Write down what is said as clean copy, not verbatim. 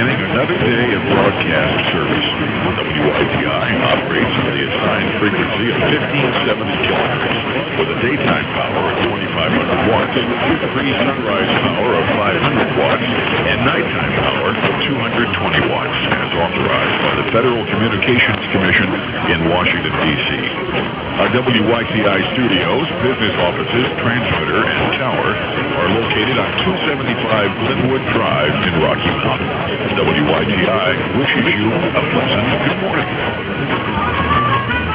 beginning another day of broadcast service. WITI operates on the assigned frequency of 1570 kilohertz with a daytime power of 2,500 watts, pre-sunrise power of 500 watts, and nighttime power of 220 watts, as authorized by the Federal Communications Commission in Washington, D.C. Our WITI studios, business offices, transmitter, and tower are located on 275 Glenwood Drive in Rocky Mount. WITI wishes you a pleasant good morning.